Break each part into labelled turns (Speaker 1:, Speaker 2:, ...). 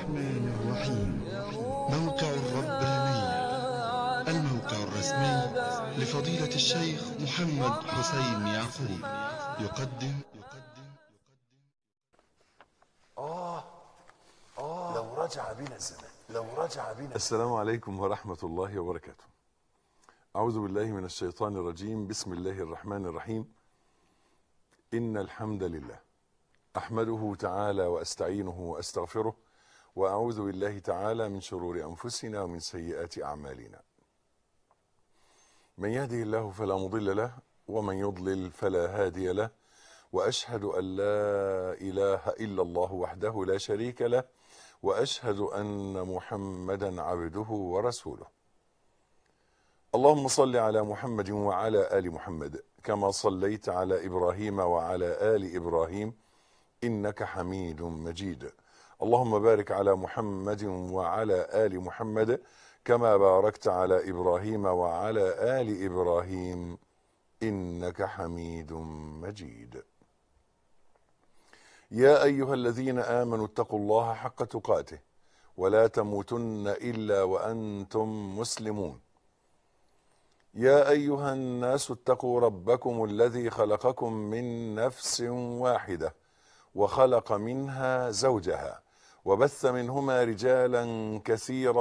Speaker 1: الرحمن الرحيم. موقع الربانية، الموقع الرسمي لفضيلة الشيخ محمد حسين يعقوب، يقدم
Speaker 2: لو رجع بنا الزمان.
Speaker 3: السلام عليكم ورحمة الله وبركاته. أعوذ بالله من الشيطان الرجيم. بسم الله الرحمن الرحيم. إن الحمد لله أحمده تعالى وأستعينه وأستغفره، وأعوذ بالله تعالى من شرور أنفسنا ومن سيئات أعمالنا. من يهده الله فلا مضل له، ومن يضلل فلا هادي له، وأشهد أن لا إله إلا الله وحده لا شريك له، وأشهد أن محمدا عبده ورسوله. اللهم صل على محمد وعلى آل محمد كما صليت على إبراهيم وعلى آل إبراهيم إنك حميد مجيد. اللهم بارك على محمد وعلى آل محمد كما باركت على إبراهيم وعلى آل إبراهيم إنك حميد مجيد. يا أيها الذين آمنوا اتقوا الله حق تقاته ولا تموتن إلا وأنتم مسلمون. يا أيها الناس اتقوا ربكم الذي خلقكم من نفس واحدة وخلق منها زوجها وبث منهما رجالا كثيرا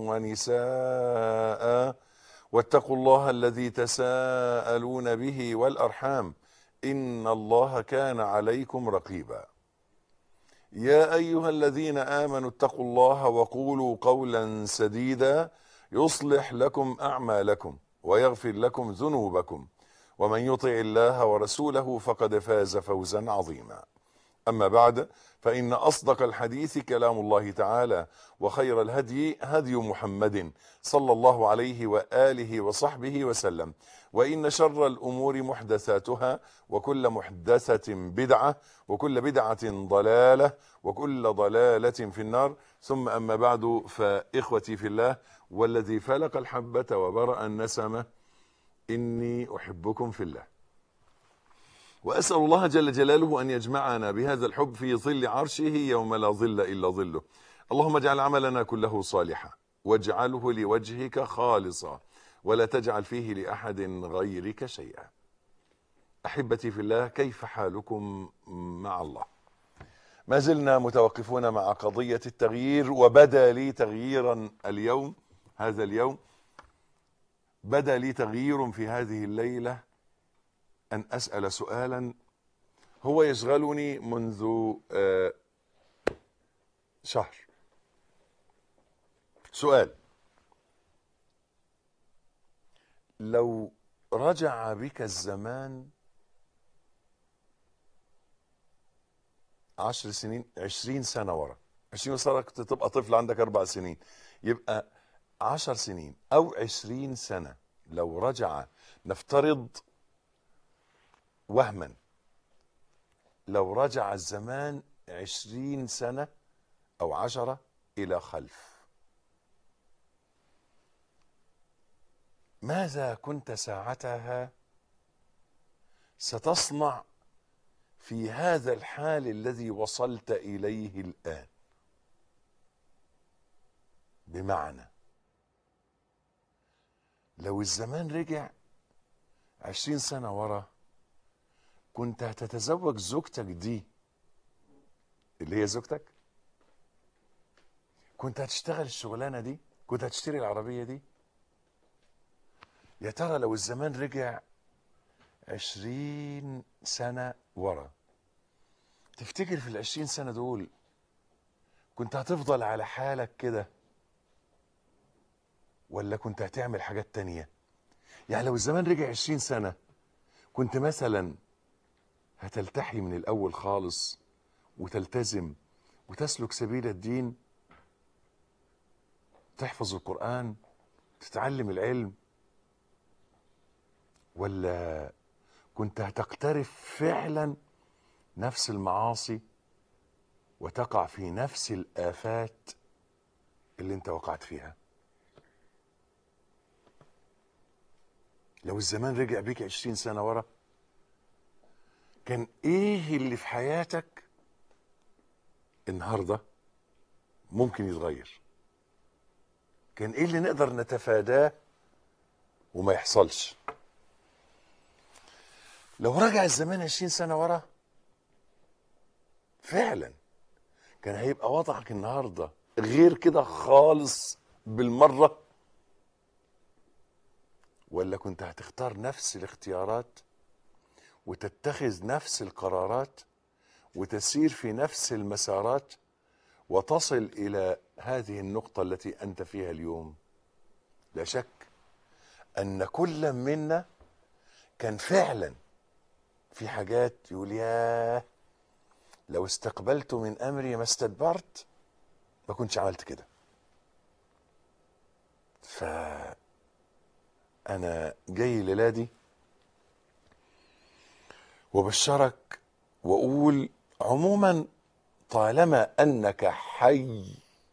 Speaker 3: ونساء، واتقوا الله الذي تساءلون به والأرحام إن الله كان عليكم رقيبا. يا أيها الذين آمنوا اتقوا الله وقولوا قولا سديدا يصلح لكم أعمالكم ويغفر لكم ذنوبكم، ومن يطع الله ورسوله فقد فاز فوزا عظيما. أما بعد، فإن أصدق الحديث كلام الله تعالى، وخير الهدي هدي محمد صلى الله عليه وآله وصحبه وسلم، وإن شر الأمور محدثاتها، وكل محدثة بدعة، وكل بدعة ضلالة، وكل ضلالة في النار. ثم أما بعد، فإخوتي في الله والذي فلق الحبة وبرأ النسمة، إني أحبكم في الله، وأسأل الله جل جلاله أن يجمعنا بهذا الحب في ظل عرشه يوم لا ظل إلا ظله. اللهم اجعل عملنا كله صالحا، واجعله لوجهك خالصا، ولا تجعل فيه لأحد غيرك شيئا. أحبتي في الله، كيف حالكم مع الله؟ ما زلنا متوقفون مع قضية التغيير، وبدا لي تغييرا اليوم. هذا اليوم بدا لي تغيير في هذه الليلة، أن أسأل سؤالا هو يشغلني منذ شهر. سؤال: لو رجع بك الزمان 10 سنين، 20 سنة ورا، 20 سنة كنت تبقى طفل عندك 4 سنين، يبقى 10 سنين أو 20 سنة، لو رجع، نفترض وهما، لو رجع الزمان 20 سنة أو 10 إلى خلف، ماذا كنت ساعتها ستصنع في هذا الحال الذي وصلت إليه الآن؟ بمعنى، لو الزمان رجع 20 سنة ورا، كنت هتتزوج زوجتك دي اللي هي زوجتك؟ كنت هتشتغل الشغلانة دي؟ كنت هتشتري العربية دي؟ يا ترى لو الزمان رجع 20 سنة ورا، تفتكر في 20 سنة دول كنت هتفضل على حالك كده، ولا كنت هتعمل حاجات تانية؟ يعني لو الزمان رجع 20 سنة، كنت مثلا هتلتحي من الأول خالص وتلتزم وتسلك سبيل الدين، تحفظ القرآن، تتعلم العلم، ولا كنت هتقترف فعلا نفس المعاصي وتقع في نفس الآفات اللي انت وقعت فيها؟ لو الزمان رجع بيك 20 سنة ورا، كان ايه اللي في حياتك النهاردة ممكن يتغير. كان ايه اللي نقدر نتفاداه وما يحصلش؟ لو رجع الزمان 20 سنة ورا فعلا كان هيبقى وضعك النهاردة غير كده خالص بالمرة، ولا كنت هتختار نفس الاختيارات وتتخذ نفس القرارات وتسير في نفس المسارات وتصل إلى هذه النقطة التي أنت فيها اليوم؟ لا شك أن كل منا كان فعلا في حاجات يقول ياه لو استقبلت من أمري ما استدبرت ما كنتش عملت كده. فأنا جاي الليلة دي وبشرك وأقول عموما طالما أنك حي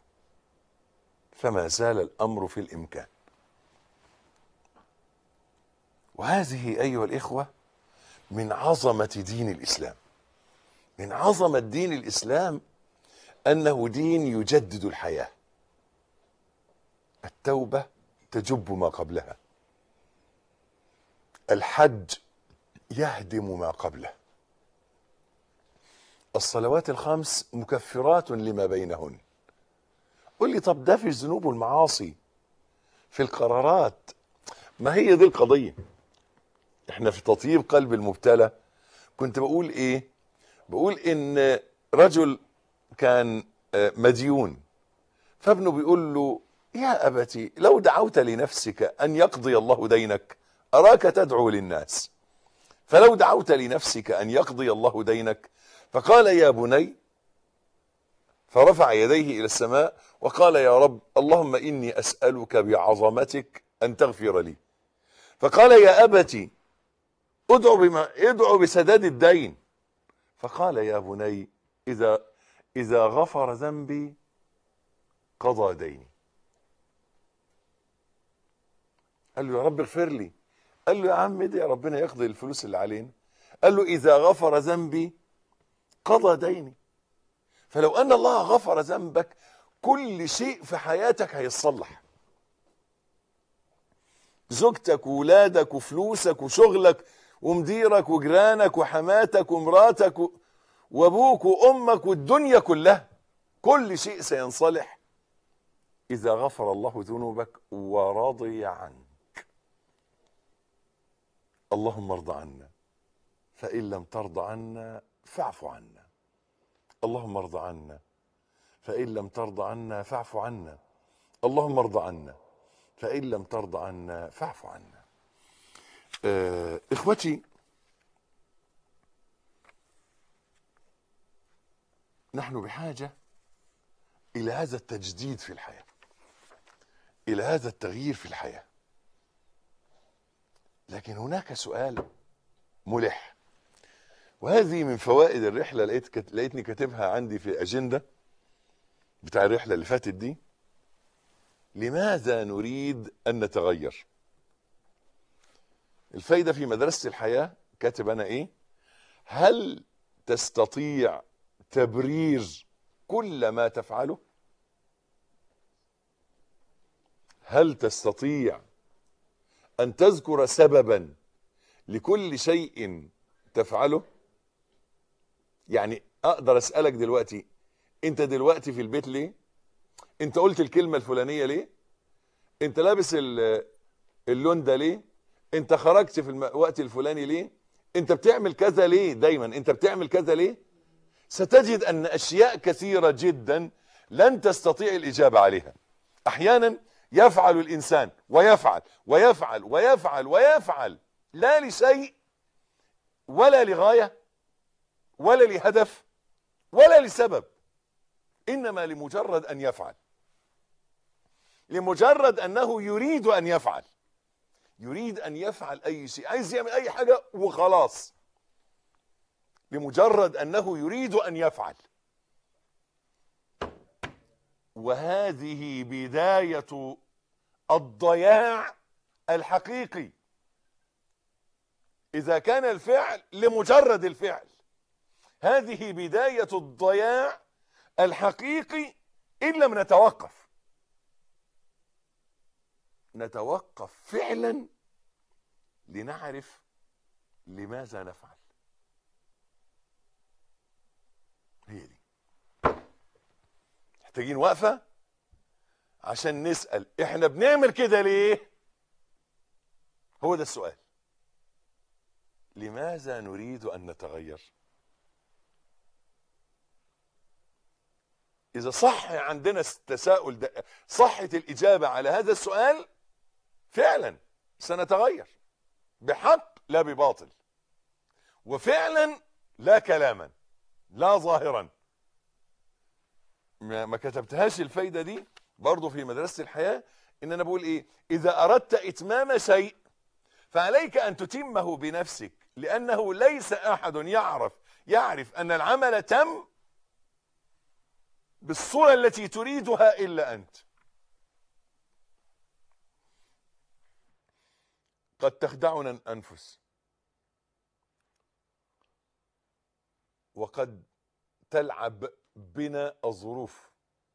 Speaker 3: فما زال الأمر في الإمكان. وهذه أيها الإخوة من عظمة دين الإسلام. من عظمة دين الإسلام أنه دين يجدد الحياة. التوبة تجب ما قبلها، الحج يهدم ما قبله، الصلوات الخمس مكفرات لما بينهن. قل لي طب ده في الذنوب والمعاصي، في القرارات، ما هي دي القضية. احنا في تطيب قلب المبتلى كنت بقول ايه؟ بقول ان رجل كان مديون، فابنه بيقول له يا أبتي لو دعوت لنفسك أن يقضي الله دينك أراك تدعو للناس، فلو دعوت لنفسك أن يقضي الله دينك. فقال يا بني، فرفع يديه إلى السماء وقال يا رب اللهم إني أسألك بعظمتك أن تغفر لي. فقال يا أبتي ادعو بسداد الدين. فقال يا بني إذا غفر ذنبي قضى ديني. قال له يا رب اغفر لي. قال له يا عم ادعي يا ربنا يقضي الفلوس اللي علينا. قال له إذا غفر ذنبي قضى ديني. فلو أن الله غفر ذنبك كل شيء في حياتك هيتصلح، زوجتك وولادك وفلوسك وشغلك ومديرك وجيرانك وحماتك ومراتك وابوك وامك والدنيا كلها، كل شيء سينصلح إذا غفر الله ذنوبك ورضي عنك. اللهم ارض عنا، فإن لم ترض عنا فاعف عنا. اللهم ارض عنا، فإن لم ترض عنا فاعف عنا. اللهم ارض عنا، فإن لم ترض عنا فاعف عنا. إخوتي، نحن بحاجة إلى هذا التجديد في الحياة، إلى هذا التغيير في الحياة. لكن هناك سؤال ملح، وهذه من فوائد الرحلة، لقيتني كاتبها عندي في الأجندة بتاع الرحلة اللي فاتت دي. لماذا نريد أن نتغير؟ الفايدة في مدرسة الحياة كاتب أنا إيه؟ هل تستطيع تبرير كل ما تفعله؟ هل تستطيع أن تذكر سببا لكل شيء تفعله؟ يعني أقدر أسألك دلوقتي، أنت دلوقتي في البيت ليه؟ أنت قلت الكلمة الفلانية ليه؟ أنت لابس اللون ده ليه؟ أنت خرجت في الوقت الفلاني ليه؟ أنت بتعمل كذا ليه؟ دايما أنت بتعمل كذا ليه؟ ستجد أن أشياء كثيرة جدا لن تستطيع الإجابة عليها. أحيانا يفعل الإنسان ويفعل ويفعل ويفعل ويفعل لا لشيء ولا لغاية ولا لهدف ولا لسبب، إنما لمجرد أن يفعل، لمجرد أنه يريد أن يفعل، يريد أن يفعل أي شيء، عايز يعمل أي حاجة وخلاص، لمجرد أنه يريد أن يفعل. وهذه بداية الضياع الحقيقي. إذا كان الفعل لمجرد الفعل، هذه بداية الضياع الحقيقي إن لم نتوقف فعلا لنعرف لماذا نفعل. هي دي محتاجين وقفة عشان نسأل احنا بنعمل كده ليه. هو ده السؤال، لماذا نريد أن نتغير؟ إذا صح عندنا التساؤل ده، صحت الإجابة على هذا السؤال، فعلا سنتغير بحق لا بباطل، وفعلا لا كلاما لا ظاهرا. ما كتبتهاش الفايدة دي برضو في مدرسة الحياة، إن أنا بقول إيه؟ إذا أردت إتمام شيء فعليك أن تتمه بنفسك، لأنه ليس أحد يعرف أن العمل تم بالصورة التي تريدها إلا أنت. قد تخدعنا الأنفس، وقد تلعب بنا الظروف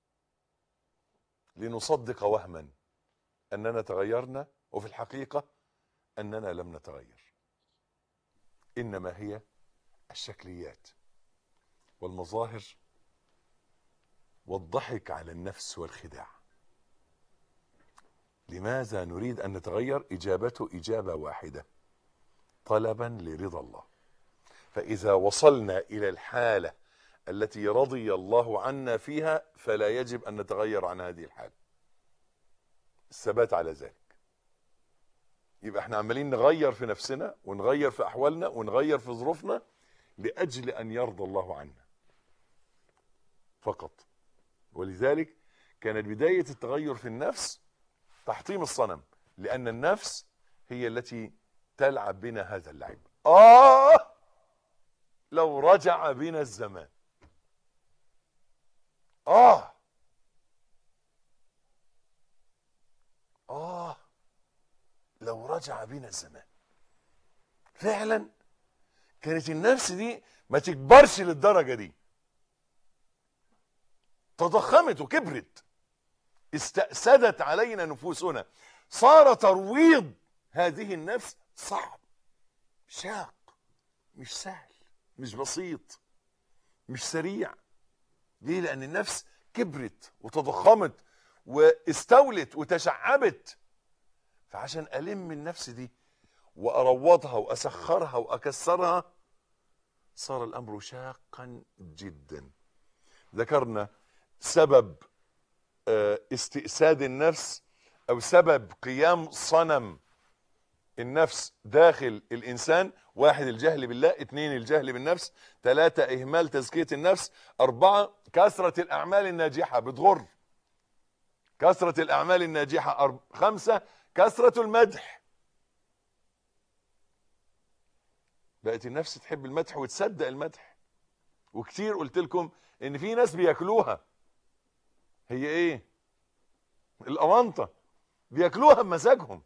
Speaker 3: لنصدق وهما أننا تغيرنا، وفي الحقيقة أننا لم نتغير، إنما هي الشكليات والمظاهر والضحك على النفس والخداع. لماذا نريد أن نتغير؟ إجابته إجابة واحدة: طلبا لرضا الله. فإذا وصلنا إلى الحالة التي رضي الله عنا فيها فلا يجب أن نتغير عن هذه الحالة. الثبات على ذلك. يبقى احنا عمالين نغير في نفسنا ونغير في أحوالنا ونغير في ظروفنا لأجل أن يرضى الله عنا فقط. ولذلك كانت بداية التغير في النفس تحطيم الصنم، لأن النفس هي التي تلعب بنا هذا اللعب. لو رجع بنا الزمان،
Speaker 2: لو رجع بنا الزمان.
Speaker 3: فعلا كانت النفس دي ما تكبرش للدرجة دي، تضخمت وكبرت، استأسدت علينا نفوسنا، صار ترويض هذه النفس صعب، شاق، مش سهل، مش بسيط، مش سريع. ليه؟ لأن النفس كبرت وتضخمت واستولت وتشعبت. فعشان ألم النفس دي وأروضها وأسخرها وأكسرها صار الأمر شاقا جدا. ذكرنا سبب استئساد النفس، أو سبب قيام صنم النفس داخل الإنسان: 1 الجهل بالله، 2 الجهل بالنفس، 3 إهمال تزكية النفس، 4 كثرة الأعمال الناجحة بتغر، كثرة الأعمال الناجحة، 5 كثرة المدح. بقت النفس تحب المدح وتصدق المدح. وكتير قلت لكم ان في ناس بياكلوها، هي ايه؟ الأونطة، بياكلوها بمزاجهم.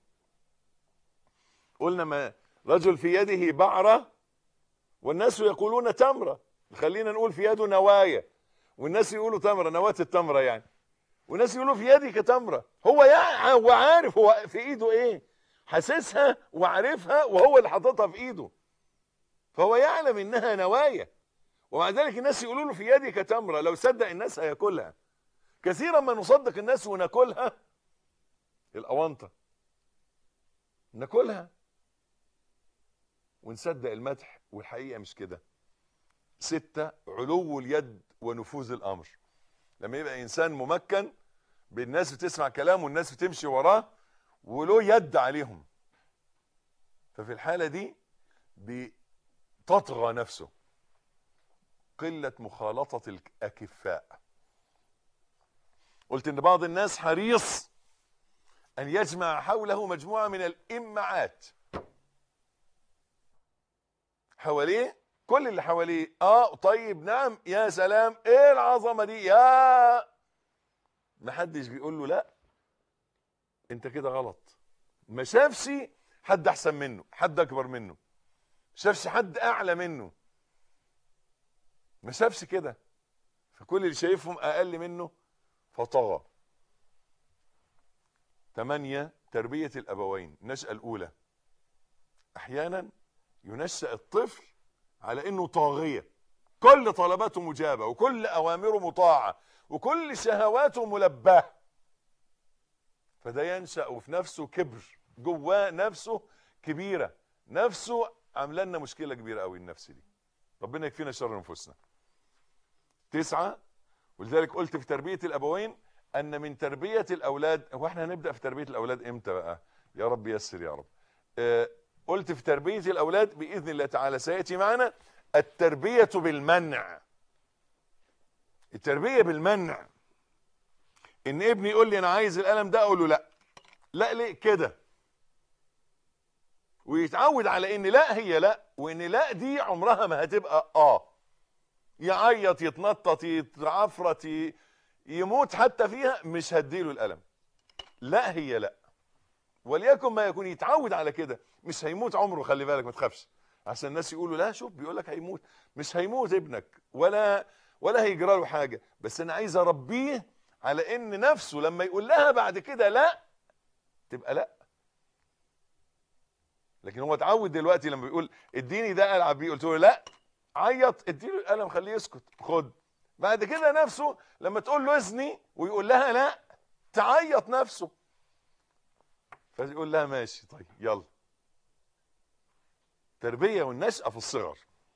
Speaker 3: قلنا ما رجل في يده بعرة والناس يقولون تمرة، خلينا نقول في يده نوايا والناس يقولوا تمرة، نواة التمرة يعني، والناس يقولوا في يدك تمرة. هو عارف هو في ايده ايه، حاسسها وعارفها، وهو اللي حاططها في ايده، فهو يعلم انها نوايا، ومع ذلك الناس يقولوا له في يدك تمرة. لو صدق الناس هياكلها. كثيرا ما نصدق الناس وناكلها، الأونطة، ناكلها ونصدق المدح، والحقيقة مش كده. 6 علو اليد ونفوذ الأمر. لما يبقى إنسان ممكن بالناس بتسمع كلامه والناس بتمشي وراه وله يد عليهم، ففي الحالة دي بتطغى نفسه. قلة مخالطة الأكفاء. قلت إن بعض الناس حريص أن يجمع حوله مجموعة من الإمعات حواليه، كل اللي حواليه طيب، نعم، يا سلام، ايه العظمة دي، يا محدش بيقول له لا انت كده غلط. ما شافش حد احسن منه، حد اكبر منه، ما شافش حد اعلى منه، ما شافش كده، فكل اللي شايفهم اقل منه فطغى. 8 تربية الأبوين. النشأة الأولى، أحيانا ينشأ الطفل على أنه طاغية، كل طلباته مجابة وكل أوامره مطاعة وكل شهواته ملباه، فده ينشأ وفي نفسه كبر، جواه نفسه كبيرة، نفسه عامله لنا مشكلة كبيرة قوي النفس دي. ربنا يكفينا شر نفوسنا. 9، ولذلك قلت في تربية الأبوين أن من تربية الأولاد، هو احنا هنبدأ في تربية الأولاد إمتى بقى؟ يا رب يسر يا رب. قلت في تربية الأولاد بإذن الله تعالى سيأتي معنا التربية بالمنع. التربية بالمنع، إن ابني يقول لي أنا عايز القلم ده، أقول له لا. لا ليه كده؟ ويتعود على إن لا هي لا، وإن لا دي عمرها ما هتبقى يعيط يتنطط يتعفرت يموت حتى فيها، مش هديله القلم. لا هي لا، وليكن ما يكون يتعود على كده. مش هيموت عمره، خلي بالك ما تخافش، عشان الناس يقولوا لا شوف بيقول لك هيموت. مش هيموت ابنك ولا هيجرى له حاجه، بس انا عايز اربيه على ان نفسه لما يقول لها بعد كده لا تبقى لا. لكن هو اتعود دلوقتي لما بيقول اديني ده العب بيه، قلت له لا، عيط اديله القلم خليه يسكت، خد. بعد كده نفسه لما تقول له اذني ويقول لها لا تعيط نفسه، فيقول لها ماشي طيب يلا. تربية والنشأة في الصغر.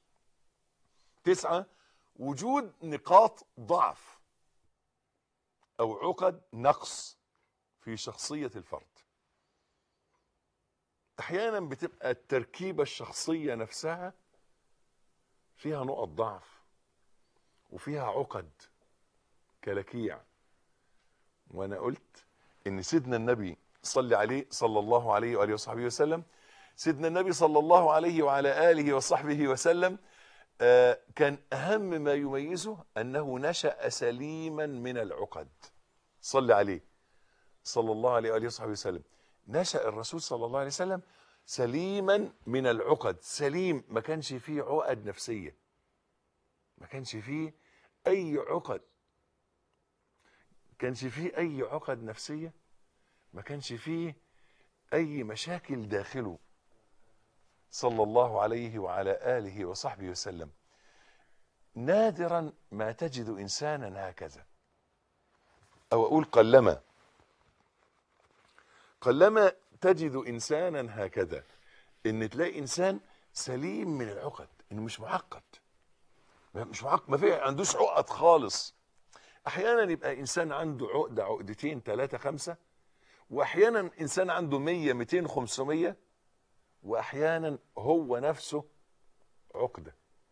Speaker 3: 9، وجود نقاط ضعف أو عقد نقص في شخصية الفرد. أحيانا بتبقى التركيبة الشخصية نفسها فيها نقط ضعف وفيها عقد كلاكيع. وأنا قلت إن سيدنا النبي صلى عليه صلى الله عليه وآله وصحبه وسلم، سيدنا النبي صلى الله عليه وعلى آله وصحبه وسلم كان أهم ما يميزه أنه نشأ سليما من العقد. صلى عليه صلى الله عليه وآله وصحبه وسلم، نشأ الرسول صلى الله عليه وسلم سليما من العقد. سليم، ما كانش فيه عقد نفسية، ما كانش فيه أي عقد، كانش فيه أي عقد نفسية، ما كانش فيه أي مشاكل داخله صلى الله عليه وعلى آله وصحبه وسلم. نادرا ما تجد إنسانا هكذا، أو أقول قلما تجد إنسانا هكذا، إن تلاقي إنسان سليم من العقد، إنه مش معقد، ما في عندوش عقد خالص. أحيانا يبقى إنسان عنده عقدة عقدتين 3 5، وأحيانا إنسان عنده 100 200 500، وأحيانا هو نفسه عقدة،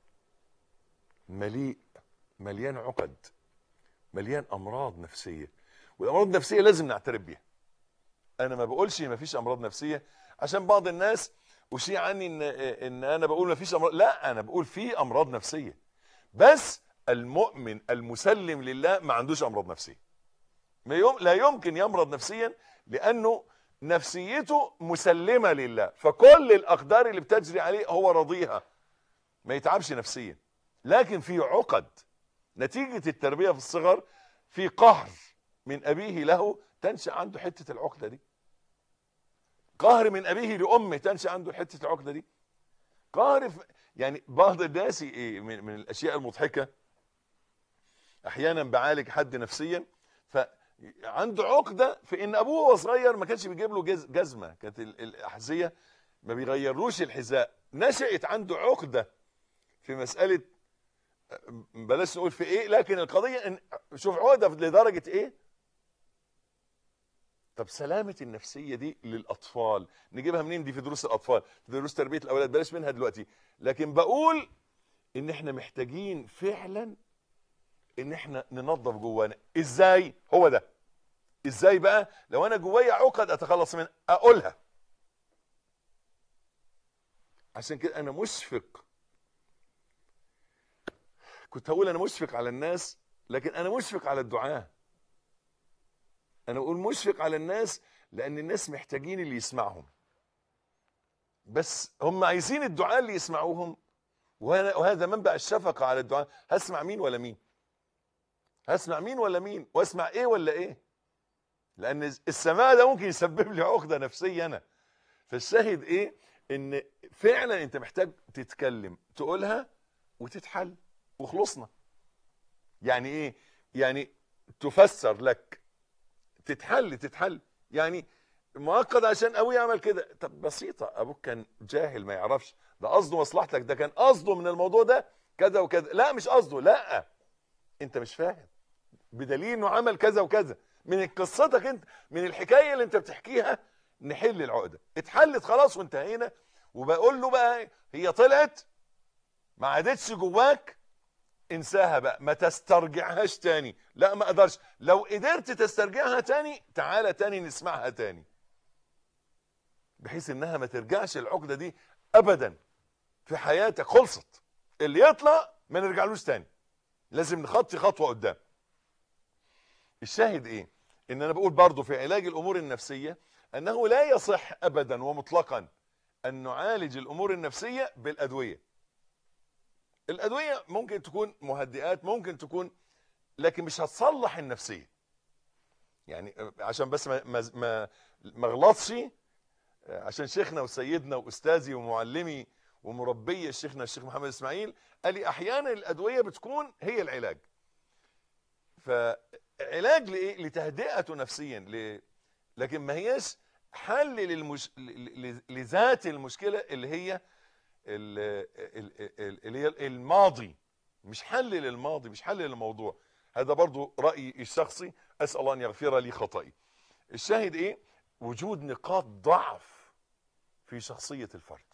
Speaker 3: مليان عقد، مليان أمراض نفسية. والأمراض النفسية لازم نعترف بيها. أنا ما بقولش ما فيش أمراض نفسية عشان بعض الناس وشيء عني إن أنا بقول ما فيش أمراض. لا، أنا بقول في أمراض نفسية، بس المؤمن المسلم لله ما عندوش أمراض نفسية. لا يمكن يمرض نفسيا، لأنه نفسيته مسلمة لله، فكل الأقدار اللي بتجري عليه هو راضيها، ما يتعبش نفسيا. لكن في عقد نتيجة التربية في الصغر، في قهر من أبيه له تنشأ عنده حتة العقدة دي، قهر من أبيه لأمه تنشأ عنده حتة العقدة دي، قهر يعني بعض الناس من الأشياء المضحكة، أحيانا بعالج حد نفسيا فعنده عقدة في إن أبوه وهو صغير ما كانش بيجيب له جزمة، كانت الأحذية ما بيغيرلوش الحذاء، نشأت عنده عقدة في مسألة، بلاش نقول في ايه، لكن القضية ان شوف عقدة لدرجة ايه. طب سلامة النفسية دي للأطفال نجيبها منين؟ دي في دروس الأطفال، في دروس تربية الأولاد، بلاش منها دلوقتي. لكن بقول ان احنا محتاجين فعلا ان احنا ننظف جوانا. ازاي؟ هو ده ازاي بقى؟ لو انا جوايا عقد اتخلص منها، اقولها. عشان كده انا مشفق، كنت هقول انا مشفق على الناس، لكن انا مشفق على الدعاة. انا بقول مشفق على الناس لان الناس محتاجين اللي يسمعهم، بس هم عايزين الدعاة اللي يسمعوهم، وهذا منبع الشفقة على الدعاة. هسمع مين ولا مين؟ هسمع مين ولا مين، واسمع ايه ولا ايه؟ لان السماع ده ممكن يسبب لي عقده نفسيه انا. فالشاهد ايه؟ ان فعلا انت محتاج تتكلم تقولها وتتحل وخلصنا. يعني ايه؟ يعني تفسر لك، تتحل. يعني معقد عشان ابويا عمل كده، طب بسيطه، ابوك كان جاهل ما يعرفش، ده قصده مصلحتك، ده كان قصده من الموضوع ده كذا وكذا، لا مش قصده، لا انت مش فاهم، بدليل انه عمل كذا وكذا. من قصتك انت، من الحكايه اللي انت بتحكيها نحل العقده. اتحلت خلاص وانتهينا. وبقول له بقى هي طلعت ما عادتش جواك، انساها بقى، ما تسترجعهاش تاني. لا ما اقدرش. لو قدرت تسترجعها تاني تعالى تاني نسمعها تاني، بحيث انها ما ترجعش العقده دي ابدا في حياتك. خلصت، اللي يطلع ما نرجعلوش تاني، لازم نخطي خطوه قدام. الشاهد ايه؟ ان انا بقول برضو في علاج الامور النفسيه انه لا يصح ابدا ومطلقا ان نعالج الامور النفسيه بالادويه. الادويه ممكن تكون مهدئات، ممكن تكون، لكن مش هتصلح النفسيه. يعني عشان بس ما اغلطش، عشان شيخنا وسيدنا واستاذي ومعلمي ومربي شيخنا الشيخ محمد اسماعيل قال لي احيانا الادويه بتكون هي العلاج. فعلاج لايه؟ لتهدئته نفسيا، لكن ما هياش حل لذات المشكله اللي هي اللي هي الماضي. مش حل للماضي، مش حل للموضوع. هذا برضو رايي الشخصي، اسال الله ان يغفر لي خطئي. الشاهد ايه؟ وجود نقاط ضعف في شخصيه الفرد.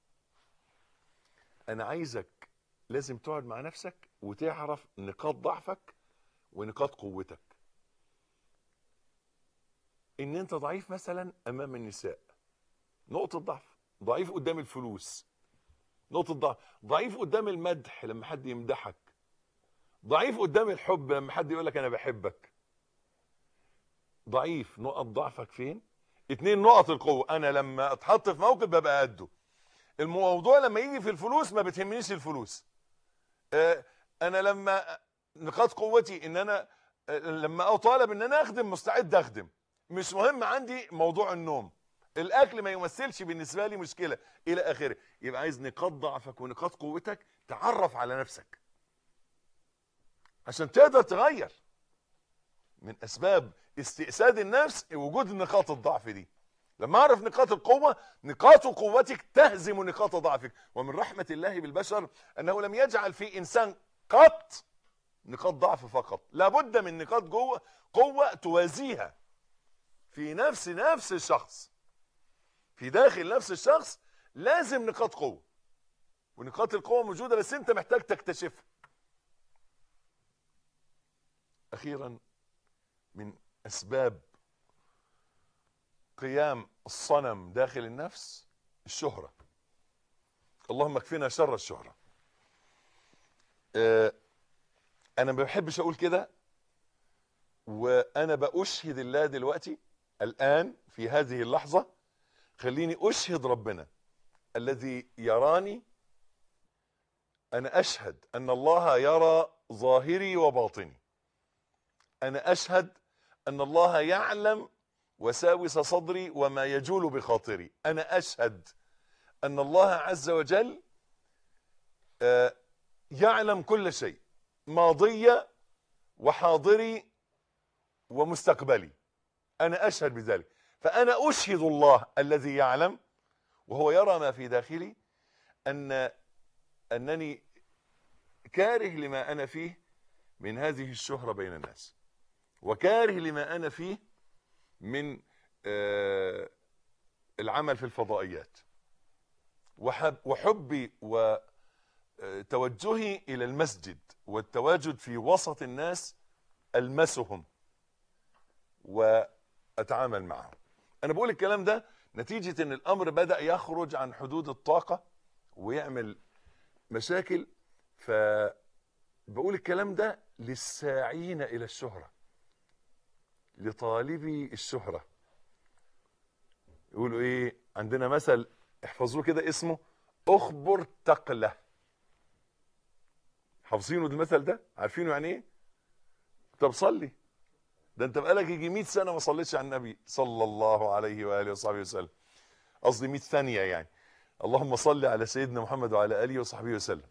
Speaker 3: انا عايزك لازم تقعد مع نفسك وتعرف نقاط ضعفك ونقاط قوتك. ان انت ضعيف مثلا امام النساء، نقطة ضعف. ضعيف قدام الفلوس، نقطة ضعف. ضعيف قدام المدح لما حد يمدحك. ضعيف قدام الحب لما حد يقول لك انا بحبك. ضعيف. نقط ضعفك فين؟ 2 نقط القوة. انا لما اتحط في موقف ببقى قده. الموضوع لما يجي في الفلوس ما بتهمنيش الفلوس. انا لما نقاط قوتي ان انا لما اطالب ان انا اخدم مستعد اخدم. مش مهم عندي موضوع النوم، الاكل ما يمثلش بالنسبه لي مشكله، الى اخره. يبقى عايز نقاط ضعفك ونقاط قوتك، تعرف على نفسك عشان تقدر تغير. من اسباب استئساد النفس وجود نقاط الضعف دي. لما اعرف نقاط القوه، نقاط قوتك تهزم نقاط ضعفك. ومن رحمه الله بالبشر انه لم يجعل في انسان قط نقاط ضعف فقط، لابد من نقاط قوه توازيها في نفس الشخص. في داخل نفس الشخص لازم نقاط قوه، ونقاط القوه موجوده بس انت محتاج تكتشفها. اخيرا، من اسباب قيام الصنم داخل النفس الشهرة. اللهم اكفنا شر الشهرة. انا ما بحبش اقول كده، وانا بأشهد الله دلوقتي الان في هذه اللحظة. خليني اشهد ربنا الذي يراني. انا اشهد ان الله يرى ظاهري وباطني. انا اشهد ان الله يعلم وساوس صدري وما يجول بخاطري. انا اشهد ان الله عز وجل يعلم كل شيء، ماضي وحاضري ومستقبلي. انا اشهد بذلك. فانا اشهد الله الذي يعلم وهو يرى ما في داخلي انني كاره لما انا فيه من هذه الشهرة بين الناس، وكاره لما انا فيه من العمل في الفضائيات، وحبي وتوجهي الى المسجد والتواجد في وسط الناس، المسهم واتعامل معهم. انا بقول الكلام ده نتيجة ان الامر بدأ يخرج عن حدود الطاقة ويعمل مشاكل. فبقول الكلام ده للساعين الى الشهرة، لطالبي الشهرة. يقولوا ايه عندنا مثل احفظوه كده اسمه اخبر تقلة. حافظينه المثل ده؟ عارفينه يعني ايه؟ طب صلي، ده انت بقالك يجي 100 سنه ما صليتش على النبي صلى الله عليه واله وصحبه وسلم. قصدي 100 ثانيه يعني. اللهم صل على سيدنا محمد وعلى اله وصحبه وسلم.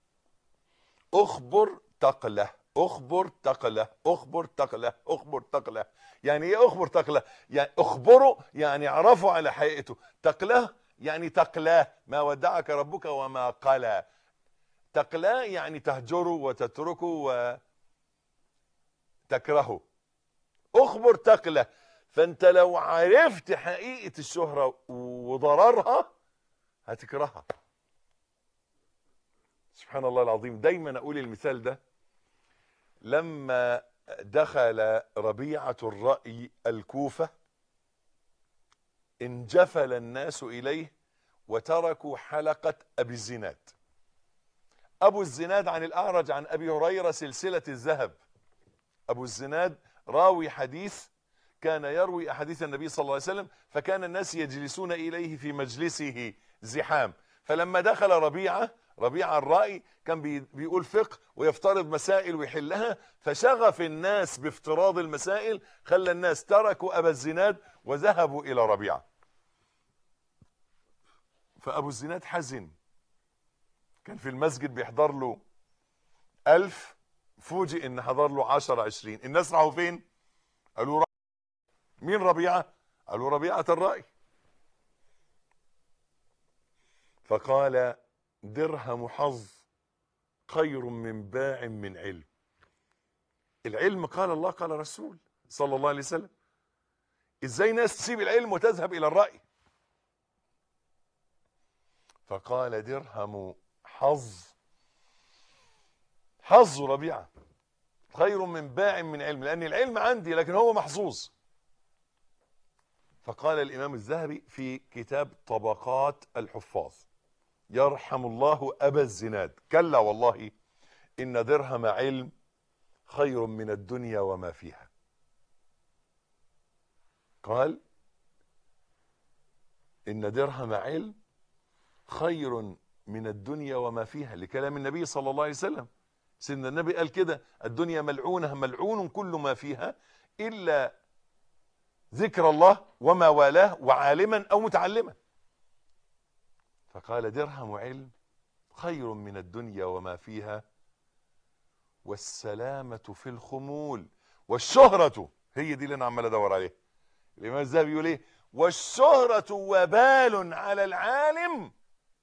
Speaker 3: اخبر تقله، اخبر تقله، اخبر تقله، اخبر تقله. يعني ايه اخبر تقله؟ يعني اخبره يعني اعرفه على حقيقته. تقله يعني تقلاه، ما ودعك ربك وما قلى. تقلاه يعني تهجره وتتركه وتكرهه. اخبر تقله. فانت لو عرفت حقيقة الشهرة وضررها هتكرهها. سبحان الله العظيم. دايما اقول المثال ده. لما دخل ربيعة الرأي الكوفة انجفل الناس إليه وتركوا حلقة أبي الزناد. أبو الزناد عن الأعرج عن أبي هريرة سلسلة الذهب. أبو الزناد راوي حديث، كان يروي أحاديث النبي صلى الله عليه وسلم، فكان الناس يجلسون إليه في مجلسه زحام. فلما دخل ربيعة الرأي كان بيقول فقه ويفترض مسائل ويحلها، فشغف الناس بافتراض المسائل خلى الناس تركوا أبا الزناد وذهبوا إلى ربيعة. فأبو الزناد حزن، كان في المسجد بيحضر له 1000، فوجئ ان حضر له 10 20. الناس راحوا فين؟ قالوا مين ربيعة؟ قالوا ربيعة الرأي. فقال درهم حظ خير من باع من علم. العلم قال الله قال رسول صلى الله عليه وسلم. ازاي ناس تسيب العلم وتذهب الى الرأي؟ فقال درهم حظ ربيعة خير من باع من علم، لأن العلم عندي لكن هو محظوظ. فقال الإمام الذهبي في كتاب طبقات الحفاظ يرحم الله أبا الزناد: كلا والله إن درهم علم خير من الدنيا وما فيها. قال إن درهم علم خير من الدنيا وما فيها، لكلام النبي صلى الله عليه وسلم. سيدنا النبي قال كده: الدنيا ملعونة ملعون كل ما فيها إلا ذكر الله وما والاه وعالما أو متعلما. فقال درهم علم خير من الدنيا وما فيها والسلامة في الخمول. والشهرة هي دي اللي أنا عمال أدور عليها. الإمام الذهبي يقول إيه؟ والشهرة وبال على العالم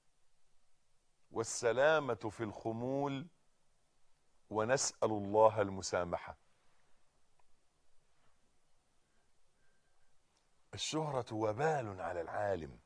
Speaker 3: والسلامة في الخمول ونسأل الله المسامحة. الشهرة وبال على العالم،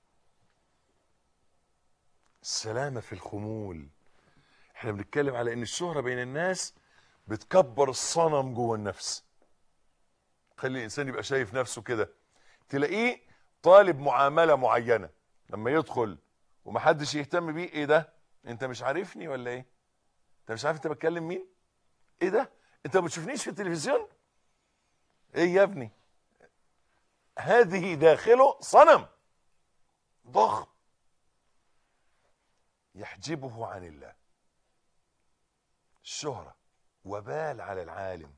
Speaker 3: السلامة في الخمول. احنا بنتكلم على ان الشهرة بين الناس بتكبر الصنم جوه النفس، خلي الانسان يبقى شايف نفسه كده. تلاقيه طالب معاملة معينة، لما يدخل ومحدش يهتم بيه: ايه ده؟ انت مش عارفني ولا ايه؟ انت مش عارف انت بتكلم مين؟ ايه ده؟ انت ما بتشوفنيش في التلفزيون؟ ايه يا ابني؟ هذه داخله صنم ضخم يحجبه عن الله. الشهرة وبال على العالم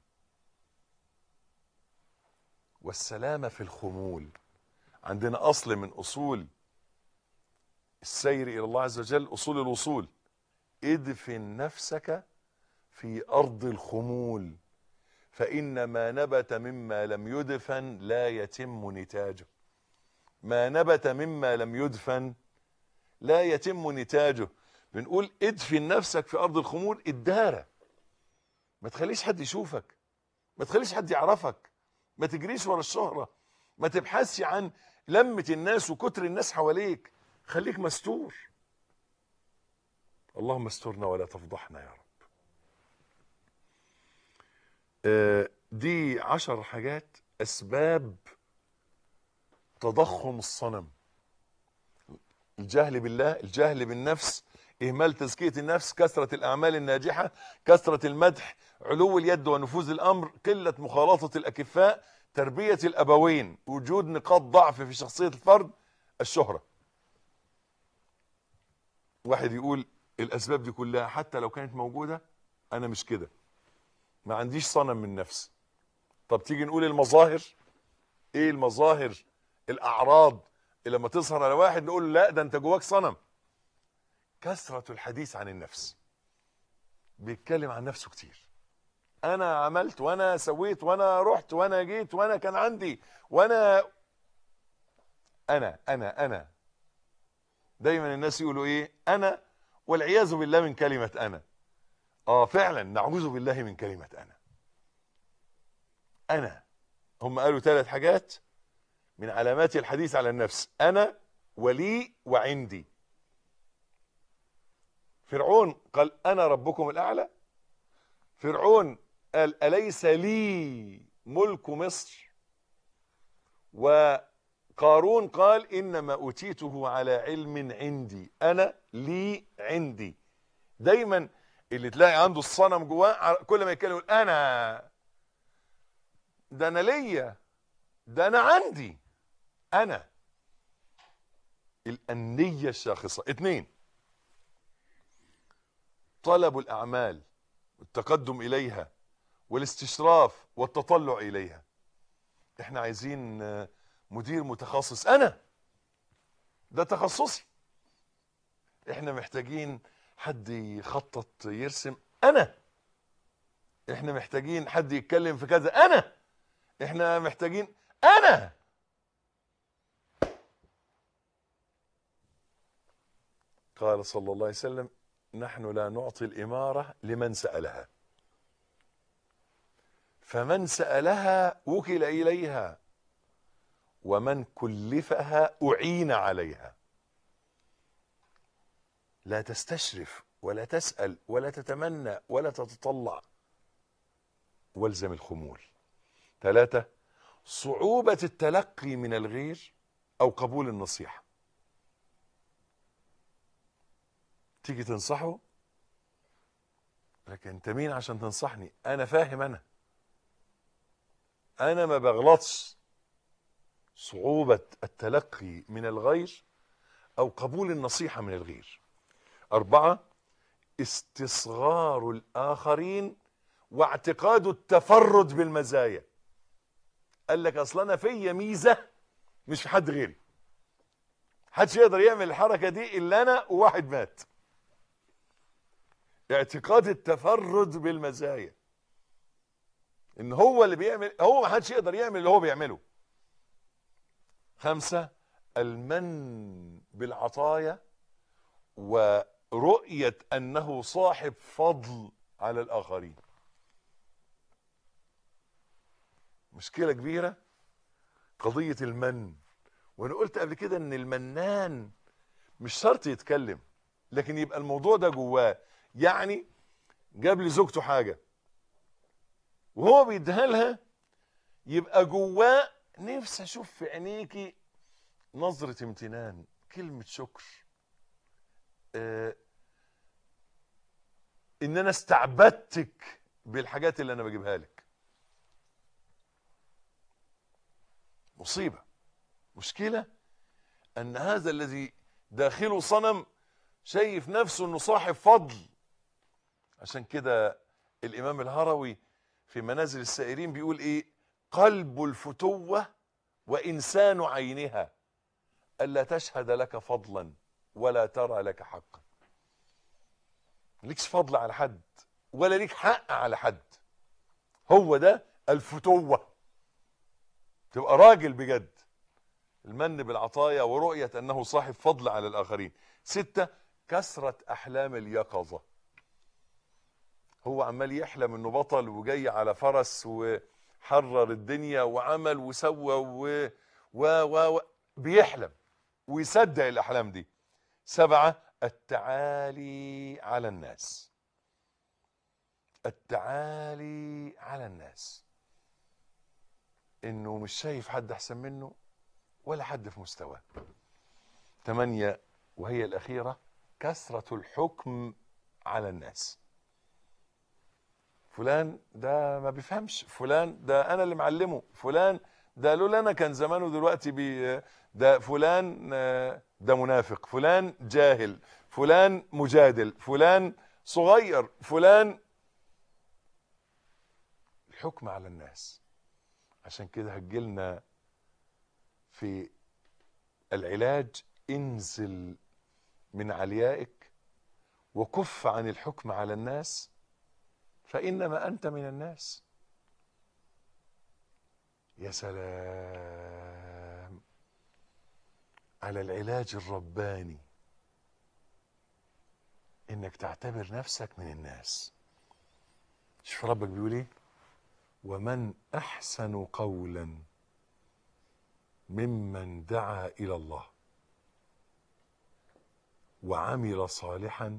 Speaker 3: والسلامة في الخمول. عندنا أصل من أصول السير إلى الله عز وجل، أصول الوصول: ادفن نفسك في أرض الخمول فإن ما نبت مما لم يدفن لا يتم نتاجه. ما نبت مما لم يدفن لا يتم نتاجه. بنقول ادفن نفسك في أرض الخمول، الدارة، ما تخليش حد يشوفك، ما تخليش حد يعرفك، ما تجريش ورا الشهرة، ما تبحثش عن لمة الناس وكتر الناس حواليك، خليك مستور. اللهم استرنا ولا تفضحنا يا رب. دي 10 حاجات أسباب تضخم الصنم: الجهل بالله، الجهل بالنفس، إهمال تزكية النفس، كثرة الأعمال الناجحة، كثرة المدح، علو اليد ونفوذ الأمر، قلة مخالطة الأكفاء، تربية الأبوين، وجود نقاط ضعف في شخصية الفرد، الشهرة. واحد يقول الأسباب دي كلها حتى لو كانت موجودة أنا مش كده. ما عنديش صنم من نفسي. طب تيجي نقول المظاهر. ايه المظاهر؟ الاعراض اللي لما تظهر على واحد نقول لا ده انت جواك صنم. كثرة الحديث عن النفس، بيتكلم عن نفسه كتير. انا عملت وانا سويت وانا رحت وانا جيت وانا كان عندي وانا انا دايما الناس يقولوا ايه؟ انا، والعياذ بالله من كلمة انا. فعلا نعوذ بالله من كلمة انا. هم قالوا 3 حاجات من علامات الحديث على النفس: انا، ولي، وعندي. فرعون قال انا ربكم الاعلى. فرعون قال اليس لي ملك مصر. وقارون قال انما اوتيته على علم عندي. انا، لي، عندي. دايما اللي تلاقي عنده الصنم جواه كل ما يتكلم يقول انا، ده انا ليا، ده انا عندي. انا، الأنية الشاخصة. 2، طلب الأعمال والتقدم إليها والاستشراف والتطلع إليها. احنا عايزين مدير متخصص. أنا، ده تخصصي. احنا محتاجين حد يخطط يرسم. أنا. احنا محتاجين حد يتكلم في كذا. أنا. احنا محتاجين. أنا. قال صلى الله عليه وسلم نحن لا نعطي الإمارة لمن سألها، فمن سألها وكل إليها، ومن كلفها أعين عليها. لا تستشرف ولا تسأل ولا تتمنى ولا تتطلع، والزم الخمول. 3، صعوبة التلقي من الغير أو قبول النصيحة. تيجي تنصحه لكن انت مين عشان تنصحني؟ انا فاهم، انا ما بغلطش. صعوبة التلقي من الغير او قبول النصيحة من الغير. 4، استصغار الاخرين واعتقاد التفرد بالمزايا. قال لك اصلا انا فيا ميزة مش في حد غيري، محدش يقدر يعمل الحركة دي الا انا وواحد مات. اعتقاد التفرد بالمزايا، ان هو اللي بيعمل، هو ما حدش يقدر يعمل اللي هو بيعمله. 5، المن بالعطايا ورؤية انه صاحب فضل على الاخرين. مشكلة كبيرة قضية المن. وانا قلت قبل كده ان المنان مش شرط يتكلم، لكن يبقى الموضوع ده جواه. يعني جاب لي زوجته حاجة وهو بيديها لها، يبقى جواه نفسي اشوف في عينيكي نظرة امتنان، كلمة شكر، ان انا استعبدتك بالحاجات اللي انا بجيبها لك. مصيبة، مشكلة ان هذا الذي داخله صنم شايف نفسه انه صاحب فضل. عشان كده الامام الهروي في منازل السائرين بيقول ايه؟ قلب الفتوة وانسان عينها الا تشهد لك فضلا ولا ترى لك حقا. ليكش فضل على حد ولا ليك حق على حد. هو ده الفتوة، تبقى راجل بجد. المن بالعطايا ورؤية انه صاحب فضل على الاخرين. 6، كثرة احلام اليقظة. هو عمال يحلم انه بطل وجاي على فرس وحرر الدنيا وعمل وسوى بيحلم ويصدق الاحلام دي. 7، التعالي على الناس. التعالي على الناس، انه مش شايف حد احسن منه ولا حد في مستواه. 8، وهي الاخيرة، كثرة الحكم على الناس. فلان ده ما بيفهمش، فلان ده انا اللي معلمه، فلان ده لولا انا كان زمانه دلوقتي ده فلان ده منافق، فلان جاهل، فلان مجادل، فلان صغير، فلان. الحكم على الناس. عشان كده هتجيلنا في العلاج: انزل من عليائك وكف عن الحكم على الناس فإنما أنت من الناس. يا سلام على العلاج الرباني، انك تعتبر نفسك من الناس. شوف ربك بيقول ايه: ومن احسن قولا ممن دعا الى الله وعمل صالحا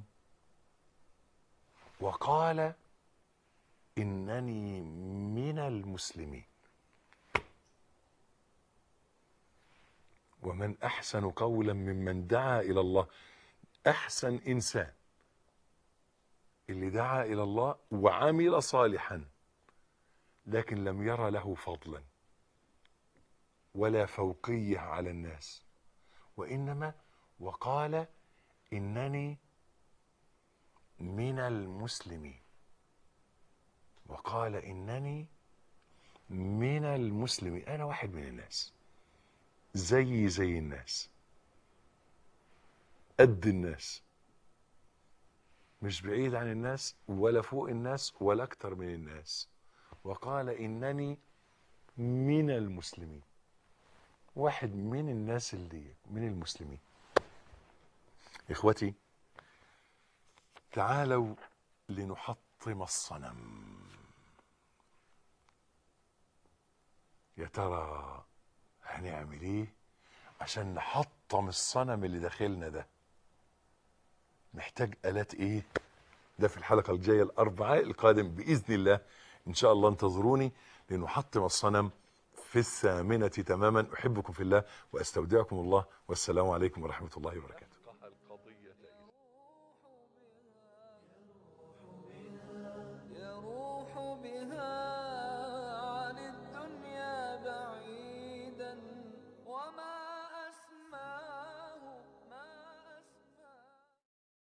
Speaker 3: وقال انني من المسلمين. ومن احسن قولا ممن دعا الى الله. احسن انسان اللي دعا الى الله وعمل صالحا لكن لم ير له فضلا ولا فوقيه على الناس، وانما وقال انني من المسلمين. وقال انني من المسلمين، انا واحد من الناس، زي الناس، قد الناس، مش بعيد عن الناس ولا فوق الناس ولا اكتر من الناس. وقال انني من المسلمين، واحد من الناس اللي من المسلمين. اخوتي تعالوا لنحطم الصنم. يا ترى هنعمل ايه عشان نحطم الصنم اللي داخلنا ده؟ محتاج آلات ايه؟ ده في الحلقة الجاية الأربعاء القادم بإذن الله. إن شاء الله انتظروني لنحطم الصنم في 8:00 تماما. أحبكم في الله وأستودعكم الله، والسلام عليكم ورحمة الله وبركاته.